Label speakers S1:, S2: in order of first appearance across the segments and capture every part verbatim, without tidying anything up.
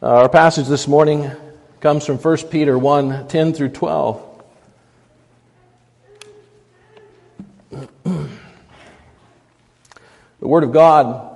S1: Uh, our passage this morning comes from First Peter one, ten through twelve. The Word of God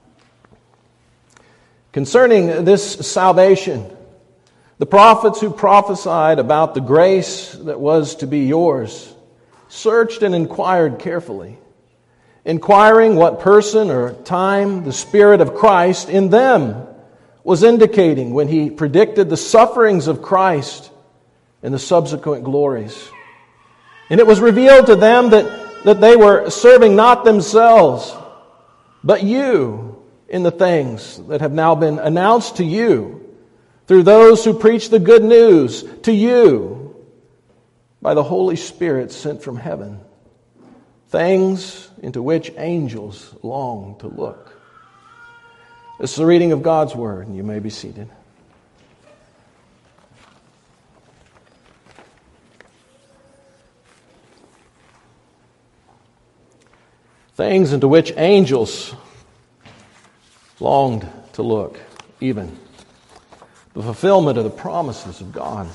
S1: concerning this salvation. The prophets who prophesied about the grace that was to be yours searched and inquired carefully, inquiring what person or time the Spirit of Christ in them was indicating when He predicted the sufferings of Christ and the subsequent glories. And it was revealed to them that, that they were serving not themselves, but you in the things that have now been announced to you through those who preach the good news to you by the Holy Spirit sent from heaven, things into which angels long to look. This is the reading of God's Word, and you may be seated. Things into which angels longed to look, even the fulfillment of the promises of God.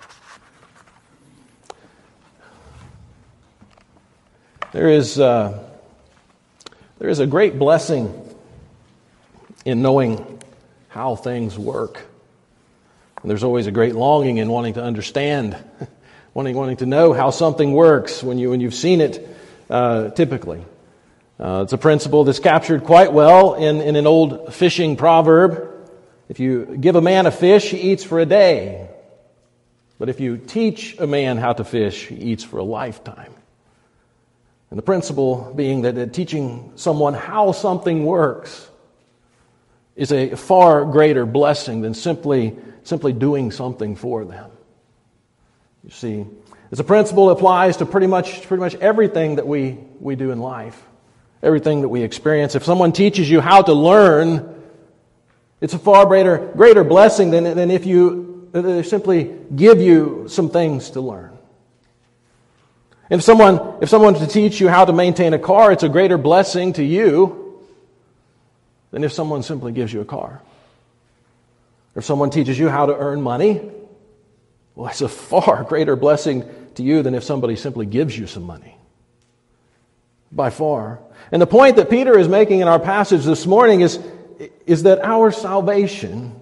S1: There is, uh, there is a great blessing in knowing how things work. And there's always a great longing in wanting to understand, wanting wanting to know how something works when you when you've seen it uh, typically. Uh, it's a principle that's captured quite well in, in an old fishing proverb. If you give a man a fish, he eats for a day. But if you teach a man how to fish, he eats for a lifetime. And the principle being that teaching someone how something works is a far greater blessing than simply, simply doing something for them. You see, it's a principle that applies to pretty much, pretty much everything that we, we do in life, everything that we experience. If someone teaches you how to learn, it's a far greater, greater blessing than, than if you uh, simply give you some things to learn. If someone, if someone to teach you how to maintain a car, it's a greater blessing to you than if someone simply gives you a car. If someone teaches you how to earn money, well, it's a far greater blessing to you than if somebody simply gives you some money. By far. And the point that Peter is making in our passage this morning is, is that our salvation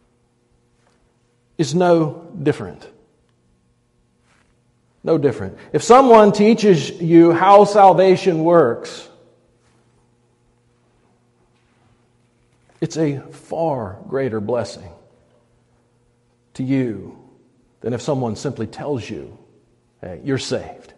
S1: is no different. No different. If someone teaches you how salvation works, it's a far greater blessing to you than if someone simply tells you, hey, you're saved.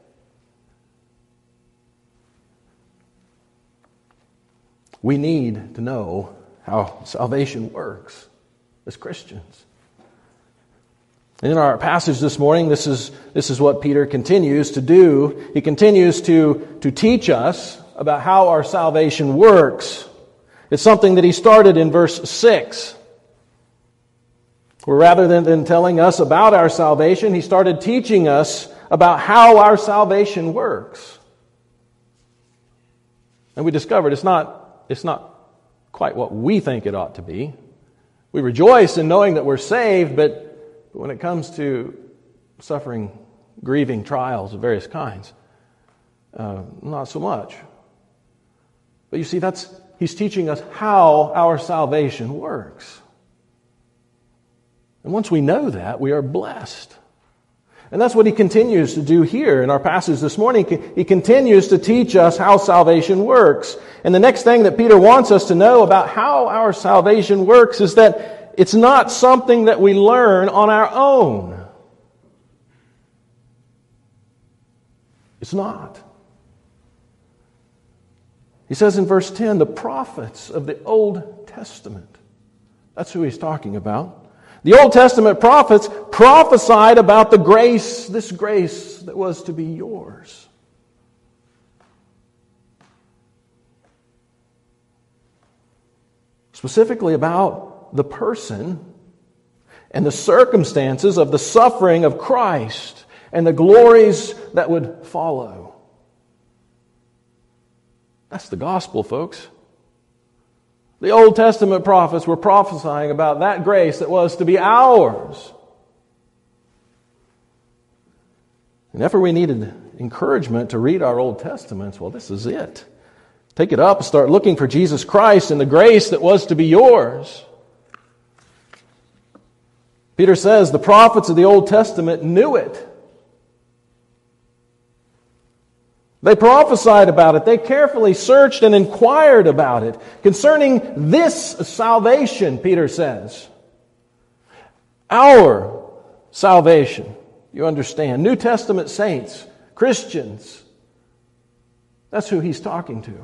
S1: We need to know how salvation works as Christians. And in our passage this morning, this is, this is what Peter continues to do. He continues to, to teach us about how our salvation works. It's something that he started in verse six. Where rather than, than telling us about our salvation, he started teaching us about how our salvation works. And we discovered it's not, it's not quite what we think it ought to be. We rejoice in knowing that we're saved, but when it comes to suffering, grieving trials of various kinds, uh, not so much. But you see, that's he's teaching us how our salvation works. And once we know that, we are blessed. And that's what he continues to do here in our passage this morning. He continues to teach us how salvation works. And the next thing that Peter wants us to know about how our salvation works is that it's not something that we learn on our own. It's not. He says in verse ten, the prophets of the Old Testament. That's who he's talking about. The Old Testament prophets prophesied about the grace, this grace that was to be yours. Specifically about the person and the circumstances of the suffering of Christ and the glories that would follow. That's the gospel, folks. The Old Testament prophets were prophesying about that grace that was to be ours. And if we needed encouragement to read our Old Testaments, well, this is it. Take it up and start looking for Jesus Christ and the grace that was to be yours. Peter says the prophets of the Old Testament knew it. They prophesied about it. They carefully searched and inquired about it. Concerning this salvation, Peter says, our salvation, you understand, New Testament saints, Christians, that's who he's talking to.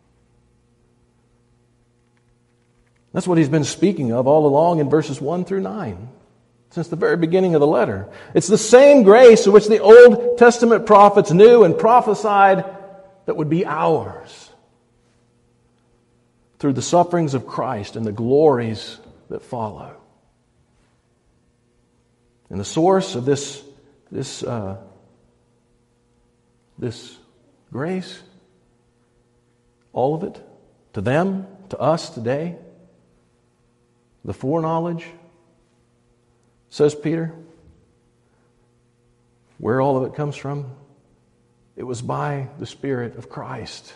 S1: That's what he's been speaking of all along in verses one through nine. Since the very beginning of the letter. It's the same grace which the Old Testament prophets knew and prophesied that would be ours through the sufferings of Christ and the glories that follow. And the source of this, this, uh, this grace, all of it, to them, to us today, the foreknowledge, says Peter, where all of it comes from, it was by the Spirit of Christ.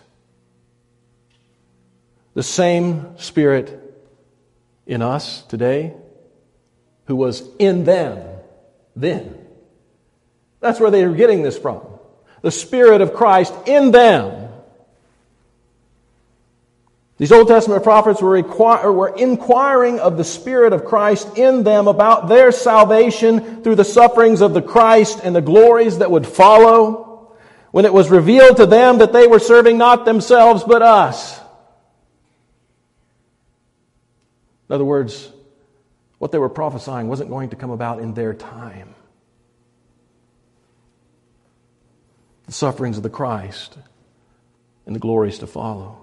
S1: The same Spirit in us today who was in them then. That's where they were getting this from. The Spirit of Christ in them. These Old Testament prophets were, requir- were inquiring of the Spirit of Christ in them about their salvation through the sufferings of the Christ and the glories that would follow, when it was revealed to them that they were serving not themselves but us. In other words, what they were prophesying wasn't going to come about in their time. The sufferings of the Christ and the glories to follow.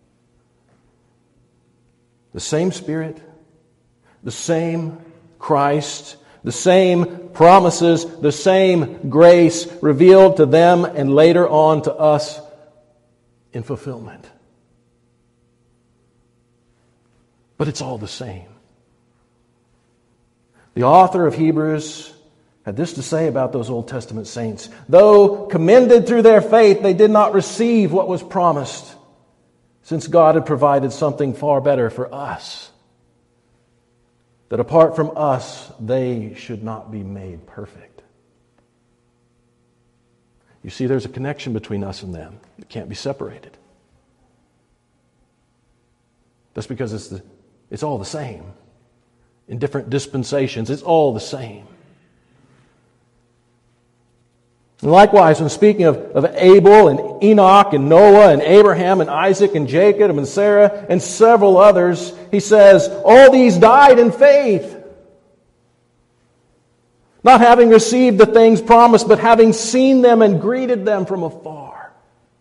S1: The same Spirit, the same Christ, the same promises, the same grace revealed to them and later on to us in fulfillment. But it's all the same. The author of Hebrews had this to say about those Old Testament saints. Though commended through their faith, they did not receive what was promised, since God had provided something far better for us, that apart from us, they should not be made perfect. You see, there's a connection between us and them. It can't be separated. That's because it's the, it's all the same. In different dispensations, it's all the same. And likewise, when speaking of, of Abel and Enoch and Noah and Abraham and Isaac and Jacob and Sarah and several others, he says, all these died in faith, not having received the things promised, but having seen them and greeted them from afar,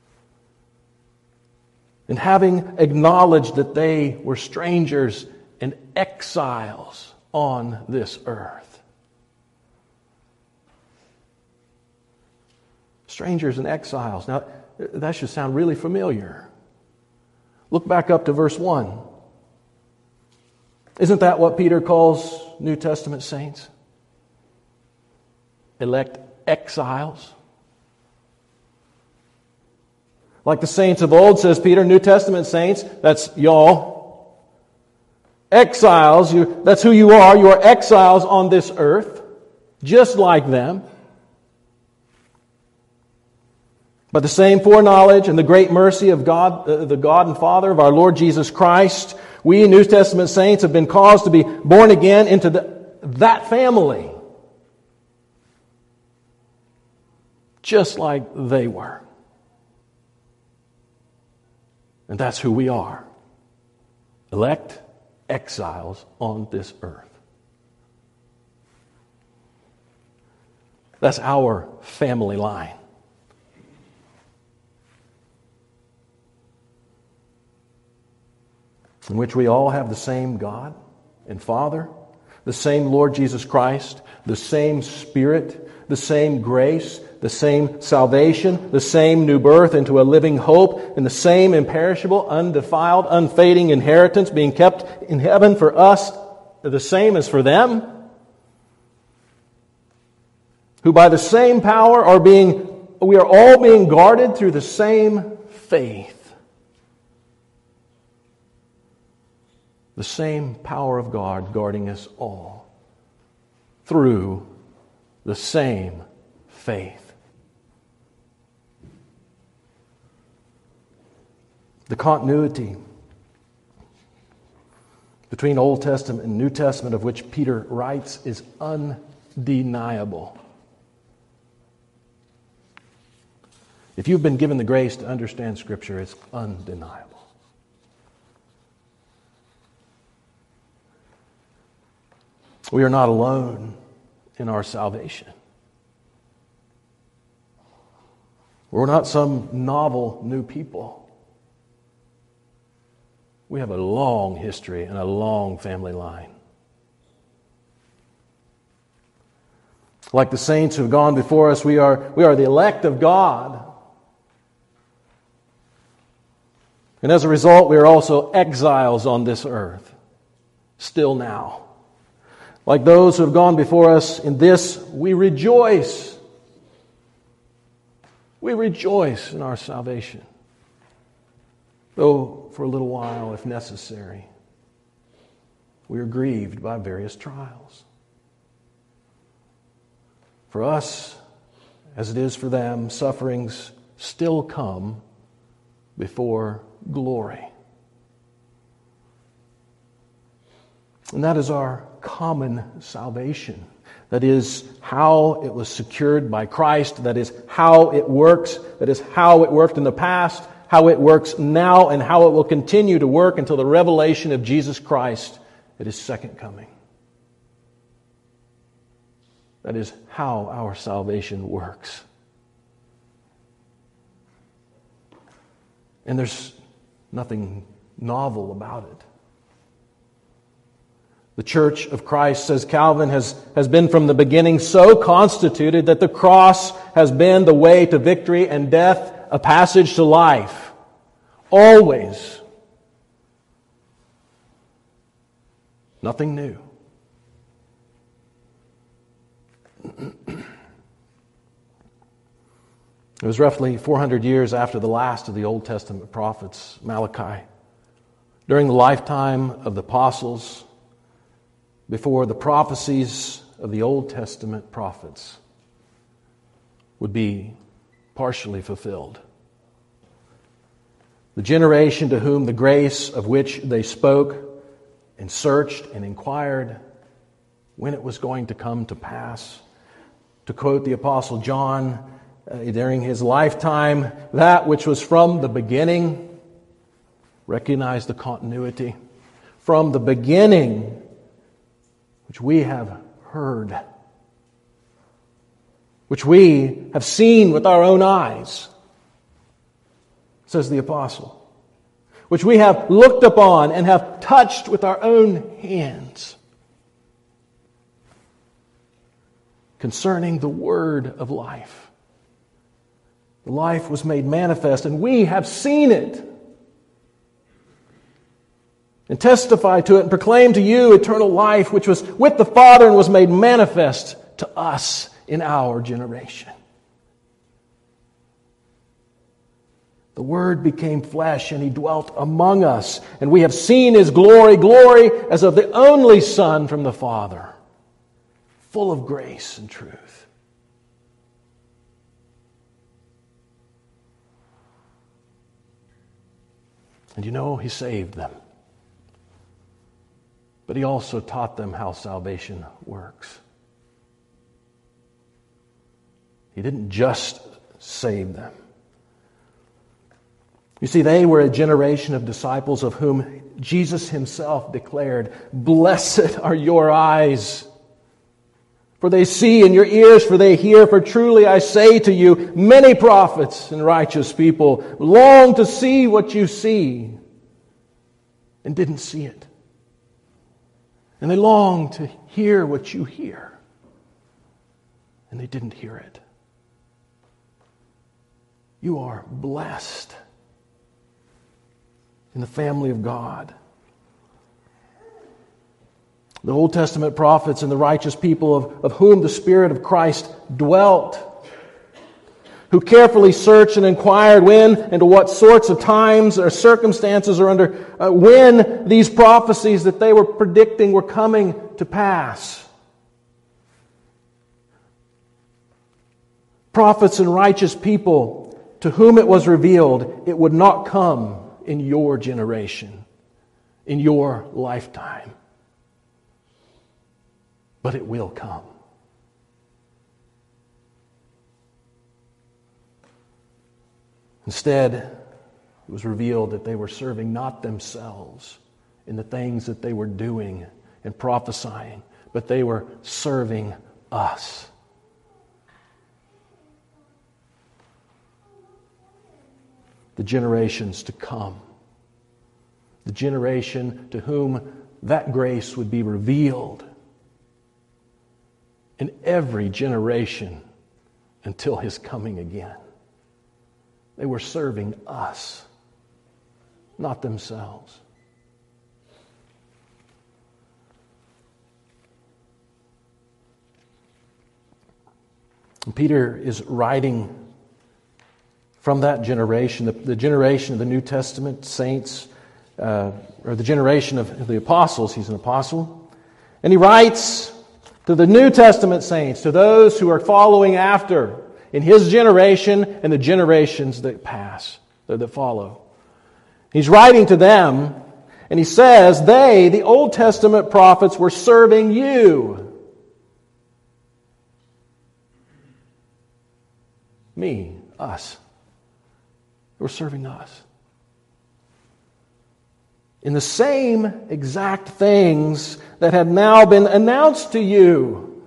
S1: and having acknowledged that they were strangers and exiles on this earth. Strangers and exiles. Now, that should sound really familiar. Look back up to verse one. Isn't that what Peter calls New Testament saints? Elect exiles. Like the saints of old, says Peter, New Testament saints, that's y'all. Exiles, you, that's who you are. You are exiles on this earth, just like them. But the same foreknowledge and the great mercy of God, uh, the God and Father of our Lord Jesus Christ, we New Testament saints have been caused to be born again into the, that family. Just like they were. And that's who we are. Elect exiles on this earth. That's our family line. In which we all have the same God and Father, the same Lord Jesus Christ, the same Spirit, the same grace, the same salvation, the same new birth into a living hope, and the same imperishable, undefiled, unfading inheritance being kept in heaven for us, the same as for them, who by the same power are being, we are all being guarded through the same faith. The same power of God guarding us all through the same faith. The continuity between Old Testament and New Testament of which Peter writes is undeniable. If you've been given the grace to understand Scripture, it's undeniable. We are not alone in our salvation. We're not some novel new people. We have a long history and a long family line. Like the saints who have gone before us, we are, we are the elect of God. And as a result, we are also exiles on this earth, still now. Like those who have gone before us in this, we rejoice. We rejoice in our salvation, though for a little while, if necessary, we are grieved by various trials. For us, as it is for them, sufferings still come before glory. And that is our common salvation. That is how it was secured by Christ. That is how it works. That is how it worked in the past, how it works now, and how it will continue to work until the revelation of Jesus Christ at His second coming. That is how our salvation works. And there's nothing novel about it. The Church of Christ, says Calvin, has, has been from the beginning so constituted that the cross has been the way to victory and death, a passage to life. Always. Nothing new. It was roughly four hundred years after the last of the Old Testament prophets, Malachi, during the lifetime of the apostles, before the prophecies of the Old Testament prophets would be partially fulfilled. The generation to whom the grace of which they spoke and searched and inquired when it was going to come to pass. To quote the Apostle John, uh, during his lifetime, that which was from the beginning, recognize the continuity, from the beginning, which we have heard, which we have seen with our own eyes, says the apostle, which we have looked upon and have touched with our own hands, concerning the word of life. The life was made manifest, and we have seen it, and testify to it and proclaim to you eternal life, which was with the Father and was made manifest to us in our generation. The Word became flesh and He dwelt among us, and we have seen His glory, glory as of the only Son from the Father, full of grace and truth. And you know, He saved them. But He also taught them how salvation works. He didn't just save them. You see, they were a generation of disciples of whom Jesus Himself declared, "Blessed are your eyes, for they see, and your ears, for they hear. For truly I say to you, many prophets and righteous people long to see what you see and didn't see it. And they long to hear what you hear, and they didn't hear it." You are blessed in the family of God. The Old Testament prophets and the righteous people of, of whom the Spirit of Christ dwelt, who carefully searched and inquired when and to what sorts of times or circumstances or under uh, when these prophecies that they were predicting were coming to pass. Prophets and righteous people to whom it was revealed, it would not come in your generation, in your lifetime. But it will come. Instead, it was revealed that they were serving not themselves in the things that they were doing and prophesying, but they were serving us. The generations to come. The generation to whom that grace would be revealed. In every generation until His coming again. They were serving us, not themselves. And Peter is writing from that generation, the, the generation of the New Testament saints, uh, or the generation of the apostles. He's an apostle. And he writes to the New Testament saints, to those who are following after in his generation and the generations that pass, that follow. He's writing to them, and he says, they, the Old Testament prophets, were serving you. Me, us. They were serving us. In the same exact things that have now been announced to you.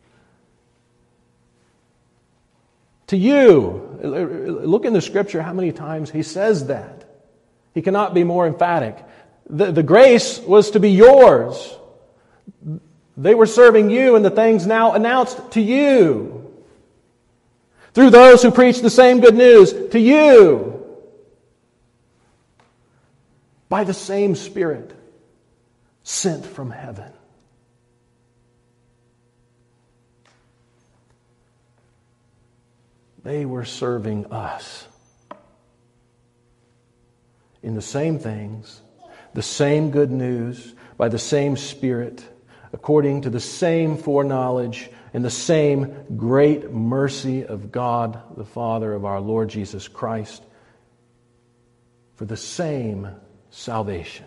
S1: To you. Look in the Scripture how many times he says that. He cannot be more emphatic. The, the grace was to be yours. They were serving you in the things now announced to you. Through those who preach the same good news to you. By the same Spirit sent from heaven. They were serving us in the same things, the same good news, by the same Spirit, according to the same foreknowledge and the same great mercy of God, the Father of our Lord Jesus Christ, for the same salvation.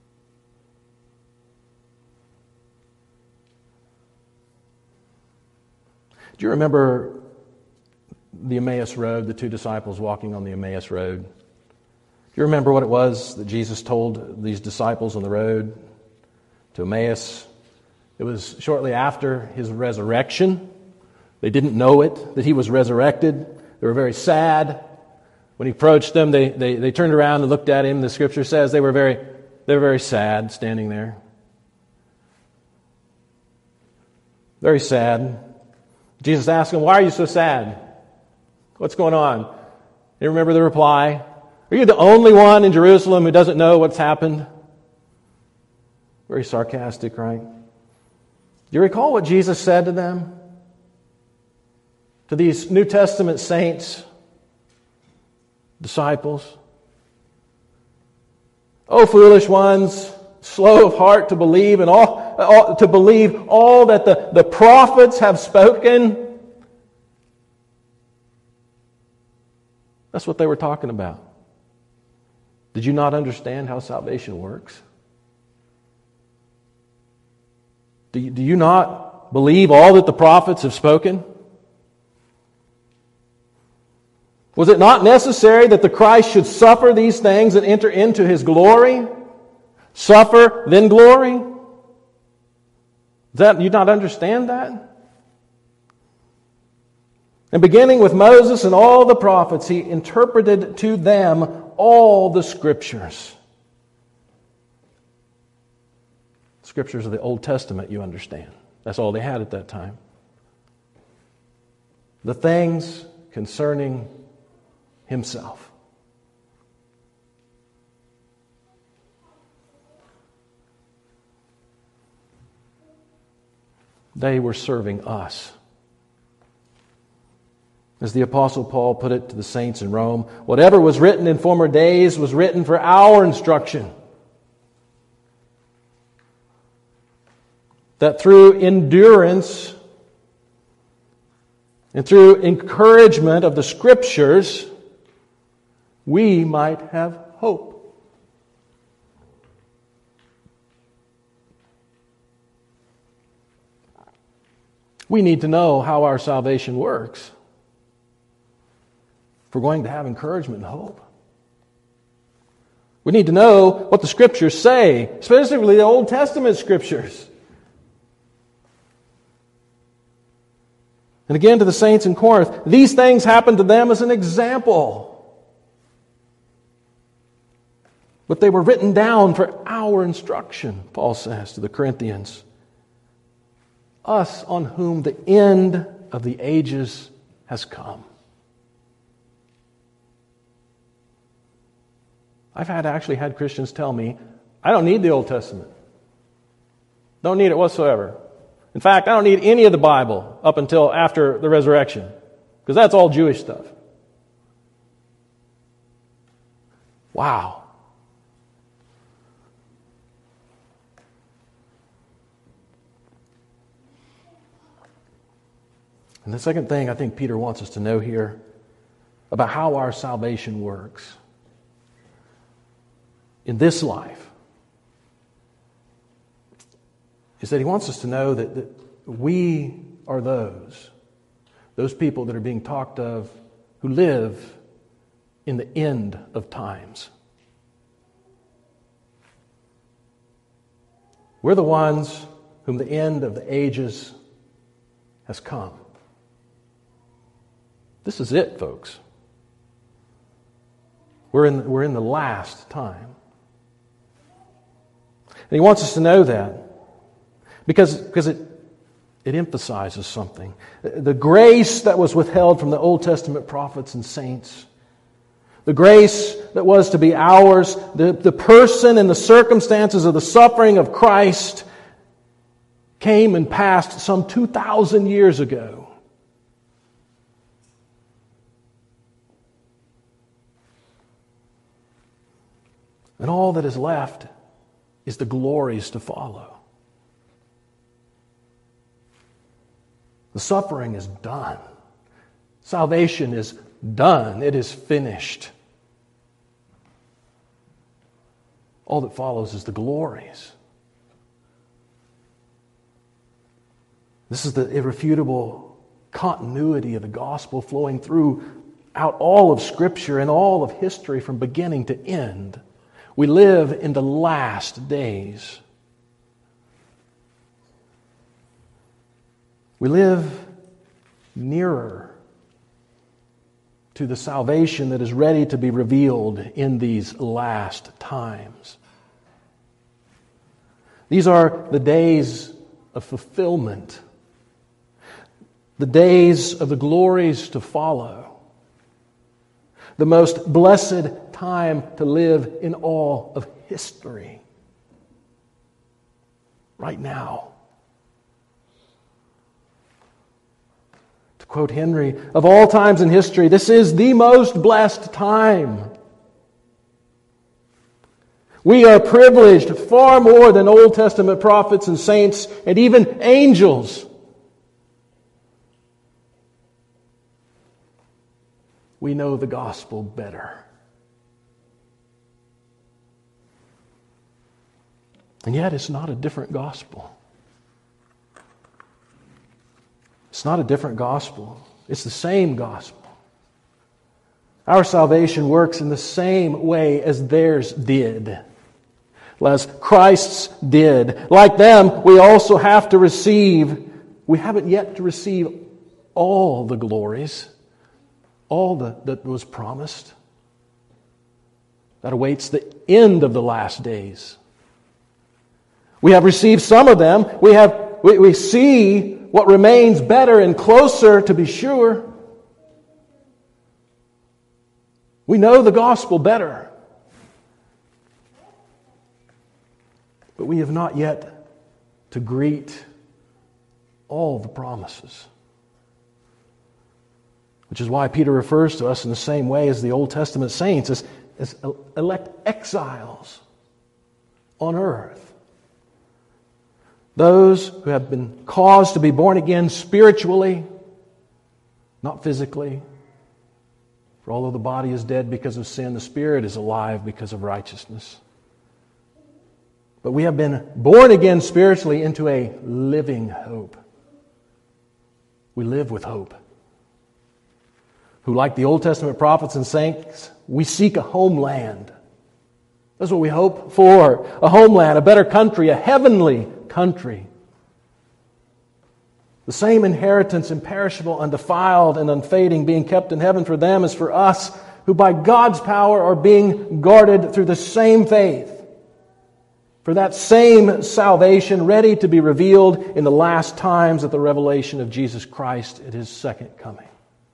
S1: Do you remember the Emmaus Road, the two disciples walking on the Emmaus Road? Do you remember what it was that Jesus told these disciples on the road to Emmaus? It was shortly after His resurrection. They didn't know it, that He was resurrected. They were very sad. When He approached them, they, they, they turned around and looked at Him. The Scripture says they were very, they were very sad standing there. Very sad. Jesus asked them, "Why are you so sad? What's going on?" You remember the reply? "Are you the only one in Jerusalem who doesn't know what's happened?" Very sarcastic, right? Do you recall what Jesus said to them? To these New Testament saints, disciples? "O foolish ones, slow of heart to believe and all, all to believe all that the, the prophets have spoken." That's what they were talking about. Did you not understand how salvation works? Do you, do you not believe all that the prophets have spoken? Was it not necessary that the Christ should suffer these things and enter into His glory? Suffer, then glory? Does that, you not understand that? And beginning with Moses and all the prophets, He interpreted to them all the Scriptures. Scriptures of the Old Testament, you understand. That's all they had at that time. The things concerning Himself. They were serving us. As the Apostle Paul put it to the saints in Rome, whatever was written in former days was written for our instruction, that through endurance and through encouragement of the Scriptures, we might have hope. We need to know how our salvation works if we're going to have encouragement and hope. We need to know what the Scriptures say, specifically the Old Testament Scriptures. And again to the saints in Corinth, these things happened to them as an example. But they were written down for our instruction, Paul says to the Corinthians. Us on whom the end of the ages has come. I've had actually had Christians tell me, I don't need the Old Testament. Don't need it whatsoever. In fact, I don't need any of the Bible up until after the resurrection, because that's all Jewish stuff. Wow. And the second thing I think Peter wants us to know here about how our salvation works in this life is that he wants us to know that, that we are those, those people that are being talked of who live in the end of times. We're the ones whom the end of the ages has come. This is it, folks. We're in, we're in the last time. And he wants us to know that because, because it, it emphasizes something. The grace that was withheld from the Old Testament prophets and saints, the grace that was to be ours, the, the person and the circumstances of the suffering of Christ came and passed some two thousand years ago. And all that is left is the glories to follow. The suffering is done. Salvation is done. It is finished. All that follows is the glories. This is the irrefutable continuity of the gospel flowing throughout all of Scripture and all of history from beginning to end. We live in the last days. We live nearer to the salvation that is ready to be revealed in these last times. These are the days of fulfillment, the days of the glories to follow, the most blessed time to live in all of history. Right now. To quote Henry, of all times in history, this is the most blessed time. We are privileged far more than Old Testament prophets and saints and even angels. We know the gospel better. And yet it's not a different gospel. It's not a different gospel. It's the same gospel. Our salvation works in the same way as theirs did. As Christ's did. Like them, we also have to receive, we haven't yet to receive all the glories, all the, that was promised. That awaits the end of the last days. We have received some of them. We have we, we see what remains better and closer, to be sure. We know the gospel better. But we have not yet to greet all the promises. Which is why Peter refers to us in the same way as the Old Testament saints, as, as elect exiles on earth. Those who have been caused to be born again spiritually, not physically. For although the body is dead because of sin, the spirit is alive because of righteousness. But we have been born again spiritually into a living hope. We live with hope. Who, like the Old Testament prophets and saints, we seek a homeland. That's what we hope for. A homeland, a better country, a heavenly country. The same inheritance, imperishable, undefiled, and unfading, being kept in heaven for them as for us, who by God's power are being guarded through the same faith, for that same salvation ready to be revealed in the last times at the revelation of Jesus Christ at His second coming.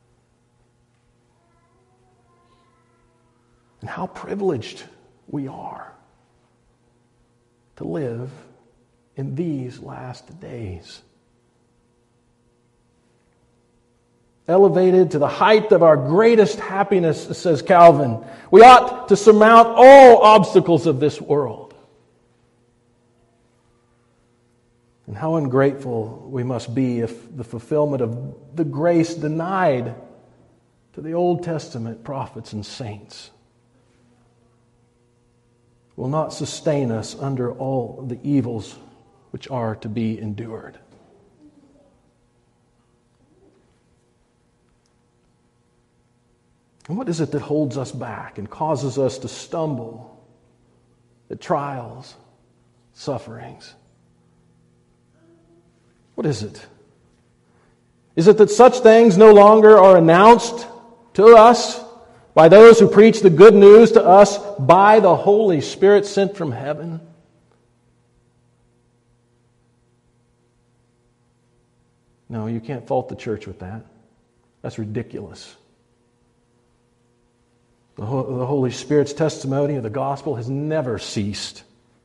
S1: And how privileged we are to live in these last days. Elevated to the height of our greatest happiness, says Calvin, we ought to surmount all obstacles of this world. And how ungrateful we must be if the fulfillment of the grace denied to the Old Testament prophets and saints will not sustain us under all the evils which are to be endured. And what is it that holds us back and causes us to stumble at trials, sufferings? What is it? Is it that such things no longer are announced to us by those who preach the good news to us by the Holy Spirit sent from heaven? No, you can't fault the church with that. That's ridiculous. The Holy Spirit's testimony of the gospel has never ceased.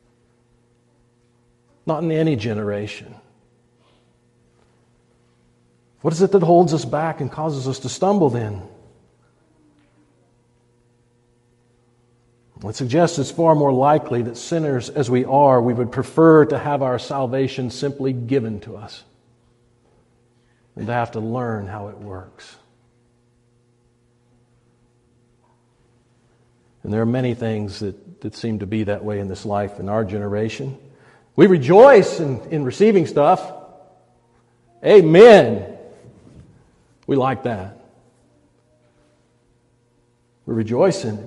S1: Not in any generation. What is it that holds us back and causes us to stumble then? It suggests it's far more likely that sinners as we are, we would prefer to have our salvation simply given to us than to have to learn how it works. And there are many things that, that seem to be that way in this life in our generation. We rejoice in, in receiving stuff. Amen. We like that. We rejoice in it.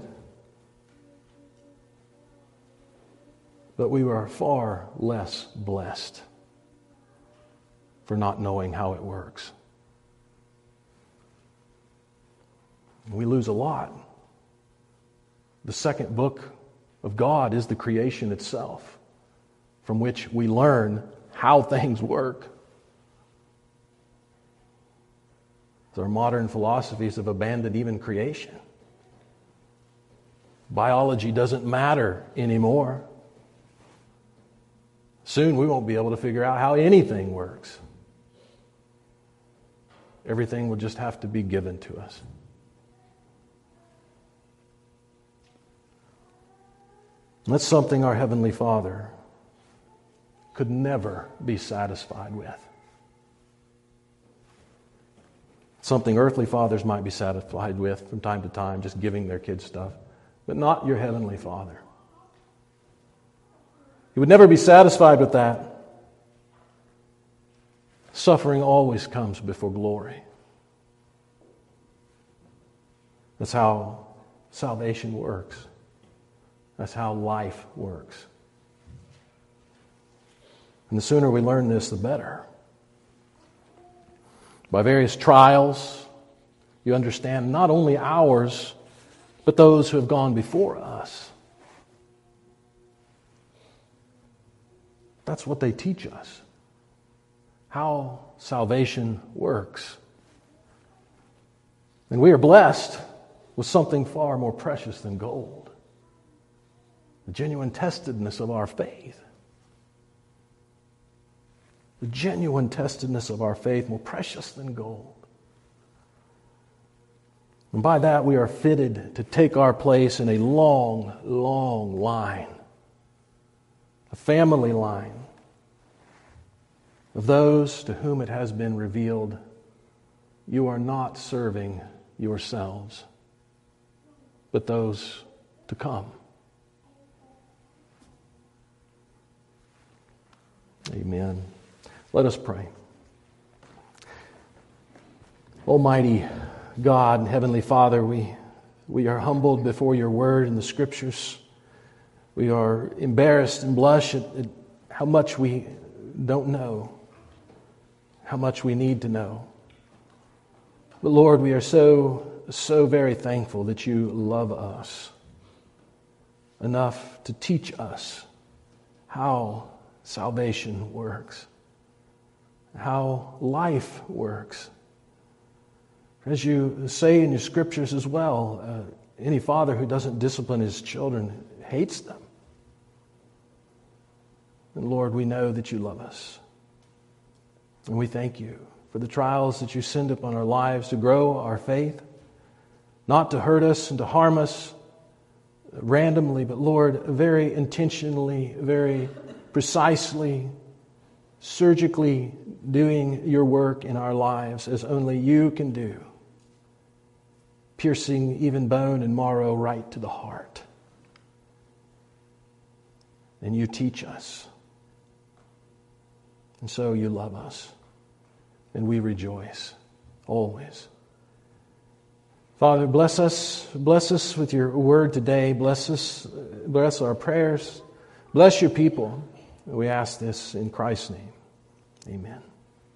S1: But we are far less blessed for not knowing how it works. We lose a lot. The second book of God is the creation itself, from which we learn how things work. Our modern philosophies have abandoned even creation. Biology doesn't matter anymore. Soon we won't be able to figure out how anything works. Everything will just have to be given to us. That's something our Heavenly Father could never be satisfied with. Something earthly fathers might be satisfied with from time to time, just giving their kids stuff, but not your Heavenly Father. He would never be satisfied with that. Suffering always comes before glory. That's how salvation works. That's how life works. And the sooner we learn this, the better. By various trials, you understand not only ours, but those who have gone before us. That's what they teach us. How salvation works. And we are blessed with something far more precious than gold. The genuine testedness of our faith. The genuine testedness of our faith, more precious than gold. And by that we are fitted to take our place in a long, long line. A family line of those to whom it has been revealed, you are not serving yourselves, but those to come. Amen. Let us pray. Almighty God and Heavenly Father, we, we are humbled before your word in the Scriptures. We are embarrassed and blush at, at how much we don't know, how much we need to know. But Lord, we are so, so very thankful that you love us enough to teach us how salvation works, how life works. As you say in your Scriptures as well, uh, any father who doesn't discipline his children hates them. And Lord, we know that you love us. And we thank you for the trials that you send upon our lives to grow our faith, not to hurt us and to harm us randomly, but Lord, very intentionally, very precisely, surgically doing your work in our lives as only you can do, piercing even bone and marrow right to the heart. And you teach us. And so you love us. And we rejoice always. Father, bless us. Bless us with your word today. Bless us. Bless our prayers. Bless your people. We ask this in Christ's name. Amen.